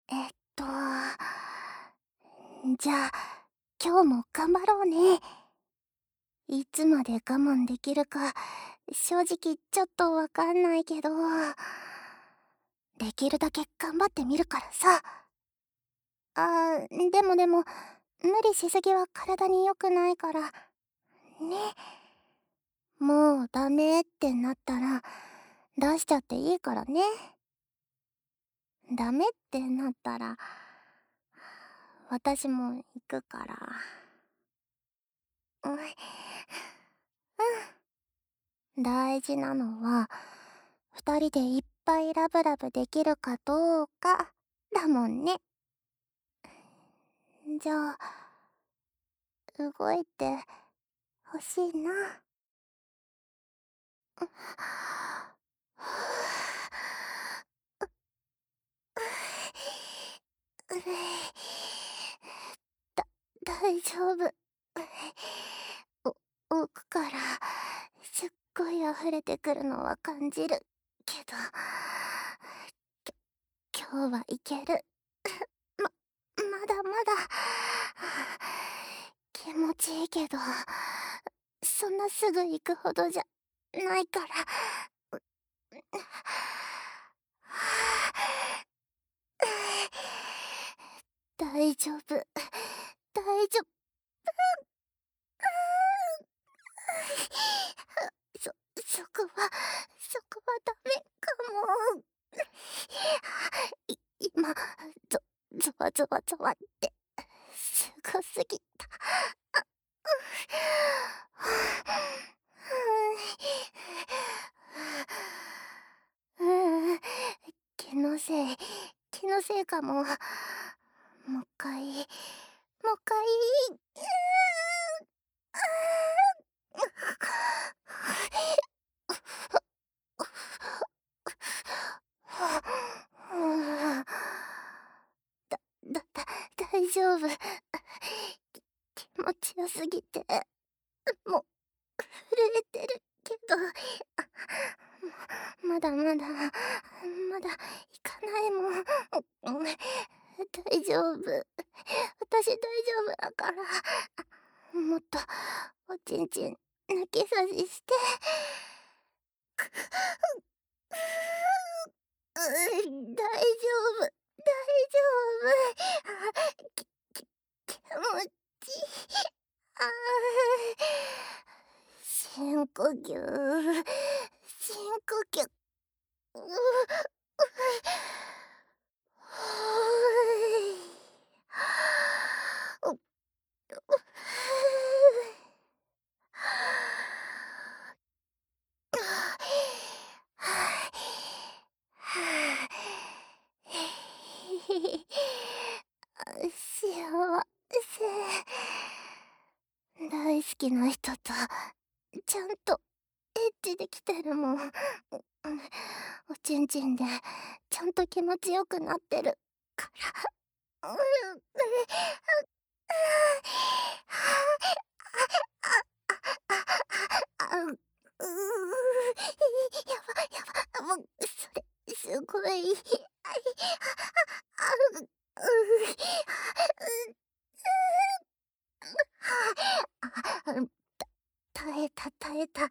えっと、じゃあ、今日も頑張ろうね。いつまで我慢できるか、正直ちょっとわかんないけど、できるだけ頑張ってみるからさ。でも、無理しすぎは体に良くないから。ね。もうダメってなったら、出しちゃっていいからね。ダメってなったら、私も行くから。うん、大事なのは、二人でいっぱいラブラブできるかどうか、だもんね。じゃあ、動いてほしいな。だ、大丈夫。奥からすっごい溢れてくるのは感じるけど、今日はいける。まだまだ気持ちいいけど、そんなすぐ行くほどじゃないから。大丈夫、大丈夫。そ、そこはダメかも。い、今、ゾワゾワって、すごすぎた。うん、気のせいかも。もう一回、だ、大丈夫。気持ちよすぎて、もう、震えてるけど、まだ、行かないもん。大丈夫。私大丈夫だから。もっと、おちんちん、抜き差しして。大丈夫、大丈夫。気持ちいい。あ深呼吸、深呼吸。うう幸せ。大好きな人とちゃんとエッチできてるもん。おちんちんでちゃんと気持ちよくなってるから。うやば、もう、それ、すごい。耐えた。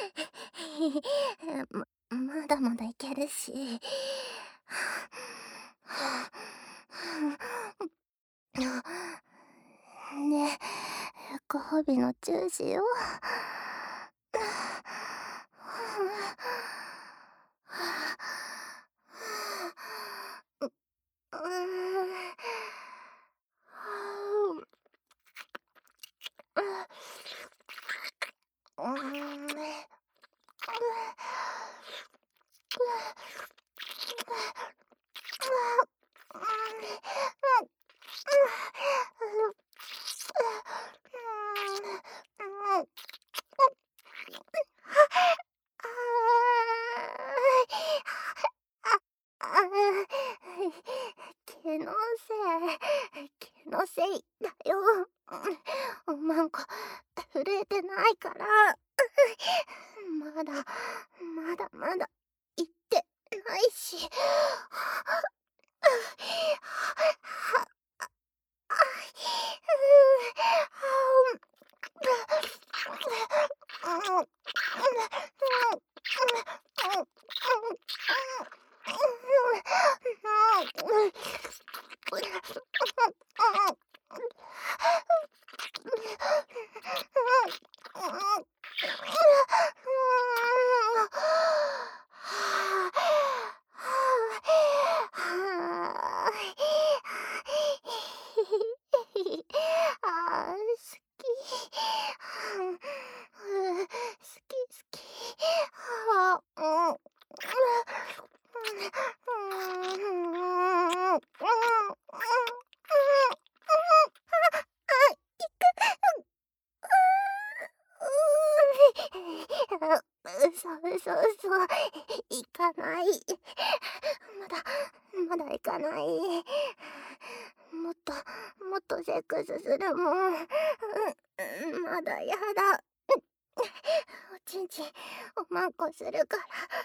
まだいけるし。ねえ、ご褒美のチューしよう。気のせいだよ。おまんこ震えてないから。まだ行ってないし。 そうそう、行かない。まだ行かない。もっともっとセックスするもん。まだやだ。おちんちんおまんこするから。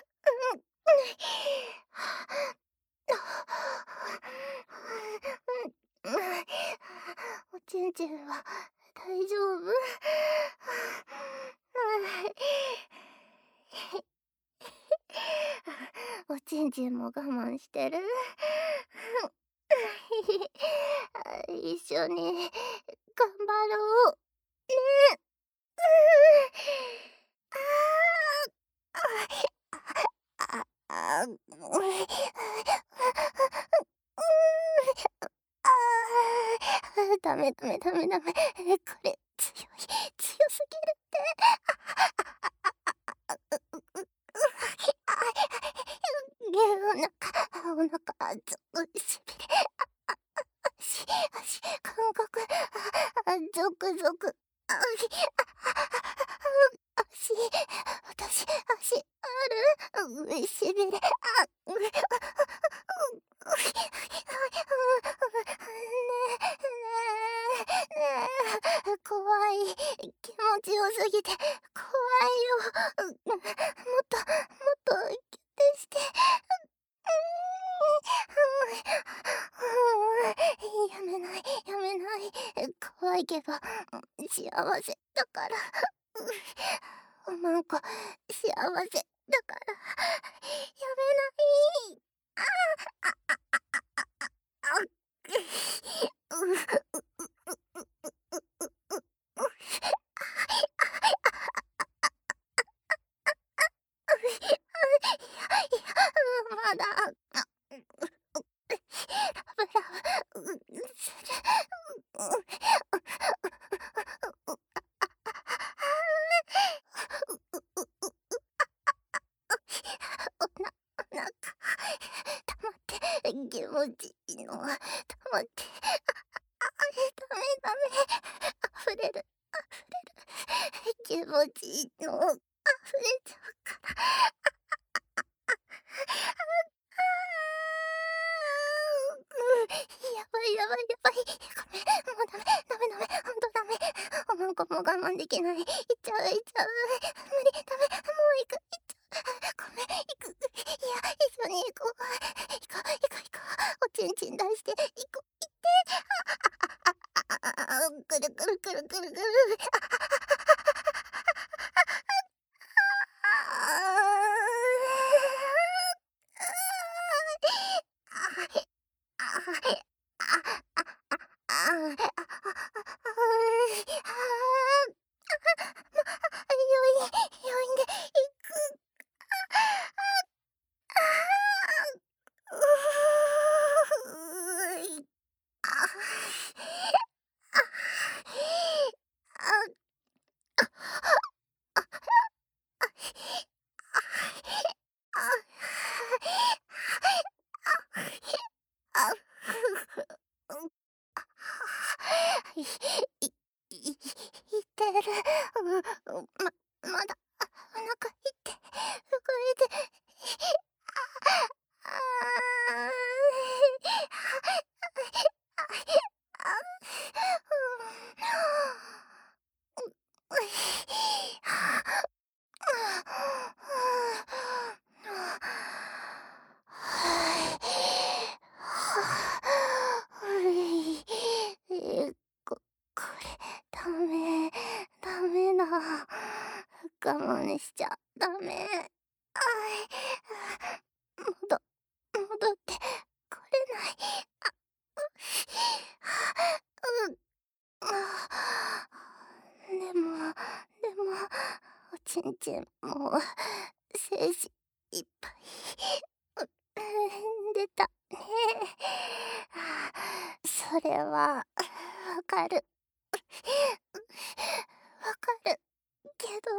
おちんちんは大丈夫？おちんちんも我慢してる？一緒に頑張ろう。ね。ああ、ダメ。これ強すぎるって。お腹ずっしびれ。足感覚、ゾクゾク。足、足ある？しびれ。怖い。気持ちよすぎて怖いよ。もっとギュッてして。やめない。怖いけど幸せだから。おまんこ幸せだからやめない。まだブラブすおなか溜まって気持ちいいの溜まってダメ溢れる気持ちいいの溢れちゃうから。やばい。ごめん、もうダメ、ほんとダメ。おまんこも我慢できない。行っちゃう。無理、ダメ、もう行く、ごめん、行く。いや、一緒に行こう。おちんちん出して、行こう、行って。くるくるくるくるくる。病院で行く。い、いてる。まだお腹いって、震えて。これダメだ。我慢しちゃダメ。戻ってこれない。うでもおちんちんもう精子いっぱい出たね。それはわかる。けど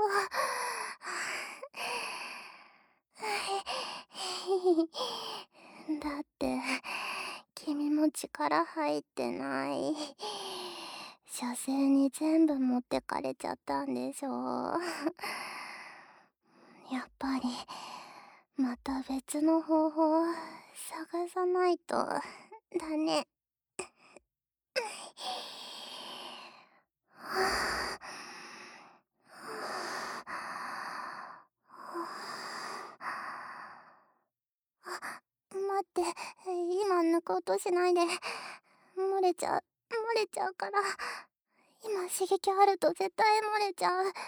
だって君も力入ってない。射精に全部持ってかれちゃったんでしょ。 やっぱりまた別の方法を探さないとだね。待って、今抜こうとしないで。漏れちゃうから。今刺激あると絶対漏れちゃう。ダメ。